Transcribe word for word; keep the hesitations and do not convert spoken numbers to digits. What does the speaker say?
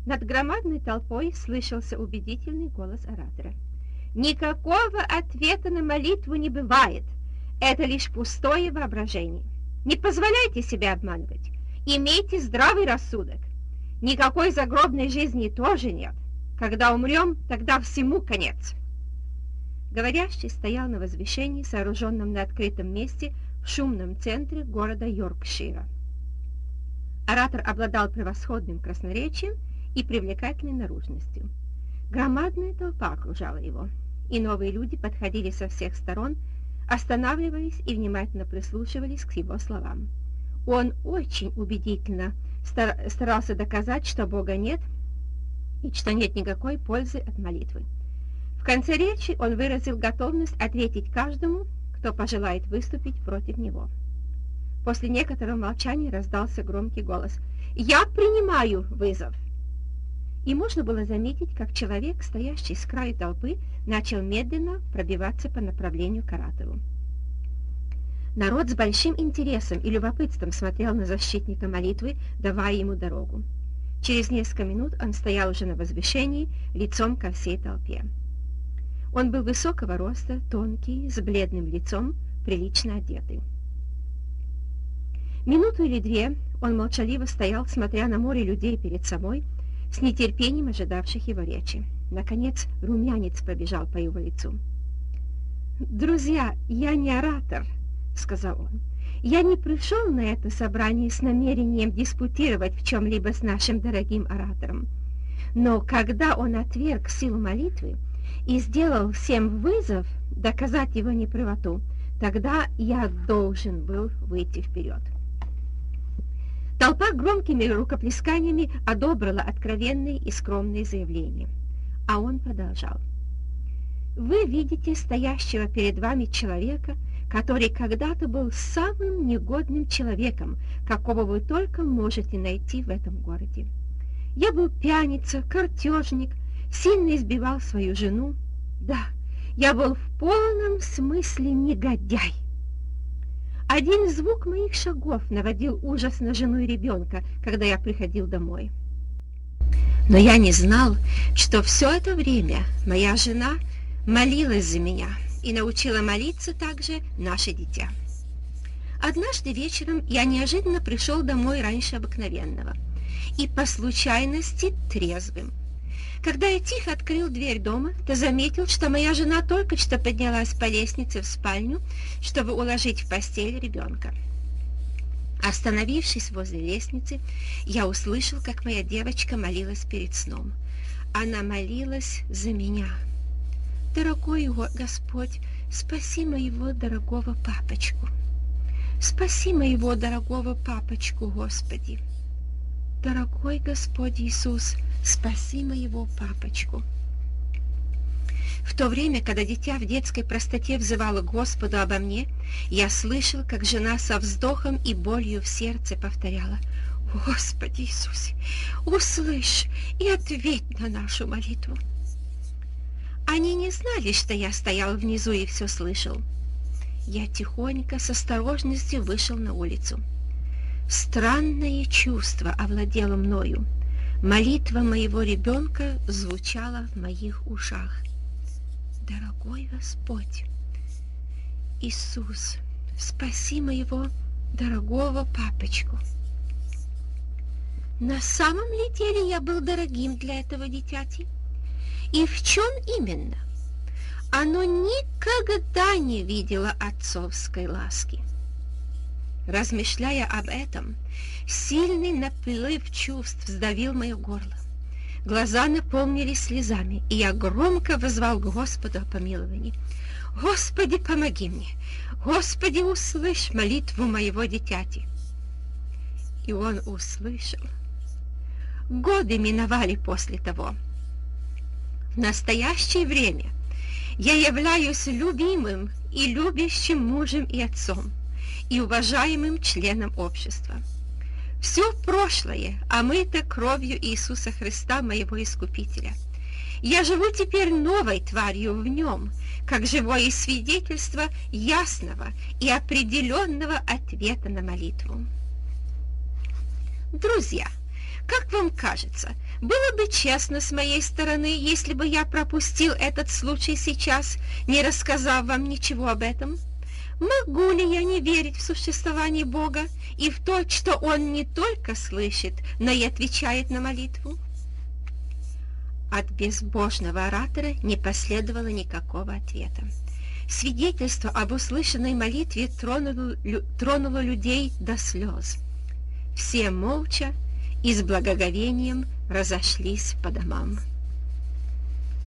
Над громадной толпой слышался убедительный голос оратора. «Никакого ответа на молитву не бывает. Это лишь пустое воображение. Не позволяйте себя обманывать. Имейте здравый рассудок. Никакой загробной жизни тоже нет. Когда умрем, тогда всему конец». Говорящий стоял на возвышении, сооруженном на открытом месте в шумном центре города Йоркшира. Оратор обладал превосходным красноречием и привлекательной наружностью. Громадная толпа окружала его, и новые люди подходили со всех сторон, останавливались и внимательно прислушивались к его словам. Он очень убедительно старался доказать, что Бога нет и что нет никакой пользы от молитвы. В конце речи он выразил готовность ответить каждому, кто пожелает выступить против него. После некоторого молчания раздался громкий голос: «Я принимаю вызов!» И можно было заметить, как человек, стоящий с краю толпы, начал медленно пробиваться по направлению к оратору. Народ с большим интересом и любопытством смотрел на защитника молитвы, давая ему дорогу. Через несколько минут он стоял уже на возвышении, лицом ко всей толпе. Он был высокого роста, тонкий, с бледным лицом, прилично одетый. Минуту или две он молчаливо стоял, смотря на море людей перед собой, с нетерпением ожидавших его речи. Наконец, румянец побежал по его лицу. «Друзья, я не оратор», — сказал он. «Я не пришел на это собрание с намерением диспутировать в чем-либо с нашим дорогим оратором. Но когда он отверг силу молитвы и сделал всем вызов доказать его неправоту, тогда я должен был выйти вперед». Толпа громкими рукоплесканиями одобрила откровенные и скромные заявления. А он продолжал. «Вы видите стоящего перед вами человека, который когда-то был самым негодным человеком, какого вы только можете найти в этом городе. Я был пьяница, картежник, сильно избивал свою жену. Да, я был в полном смысле негодяй. Один звук моих шагов наводил ужас на жену и ребенка, когда я приходил домой. Но я не знал, что все это время моя жена молилась за меня и научила молиться также наше дитя. Однажды вечером я неожиданно пришел домой раньше обыкновенного и по случайности трезвым. Когда я тихо открыл дверь дома, то заметил, что моя жена только что поднялась по лестнице в спальню, чтобы уложить в постель ребенка. Остановившись возле лестницы, я услышал, как моя девочка молилась перед сном. Она молилась за меня. «Дорогой Господь, спаси моего дорогого папочку! Спаси моего дорогого папочку, Господи! Дорогой Господь Иисус, спаси моего папочку!» В то время, когда дитя в детской простоте взывало Господу обо мне, я слышал, как жена со вздохом и болью в сердце повторяла: «Господи Иисусе, услышь и ответь на нашу молитву!» Они не знали, что я стоял внизу и все слышал. Я тихонько, с осторожностью вышел на улицу. Странное чувство овладело мною. Молитва моего ребенка звучала в моих ушах. «Дорогой Господь, Иисус, спаси моего дорогого папочку!» На самом ли деле я был дорогим для этого дитяти? И в чем именно? Оно никогда не видело отцовской ласки. Размышляя об этом, сильный наплыв чувств сдавил мое горло. Глаза наполнились слезами, и я громко воззвал к Господу о помиловании. «Господи, помоги мне! Господи, услышь молитву моего дитяти!» И он услышал. Годы миновали после того. В настоящее время я являюсь любимым и любящим мужем и отцом, и уважаемым членом общества. Все прошлое омыто кровью Иисуса Христа, моего Искупителя. Я живу теперь новой тварью в нем, как живое свидетельство ясного и определенного ответа на молитву. Друзья, как вам кажется, Было бы честно с моей стороны, если бы я пропустил этот случай сейчас, не рассказав вам ничего об этом. Могу ли я не верить в существование Бога и в то, что Он не только слышит, но и отвечает на молитву? От безбожного оратора не последовало никакого ответа. Свидетельство об услышанной молитве тронуло, лю, тронуло людей до слез. Все молча и с благоговением разошлись по домам.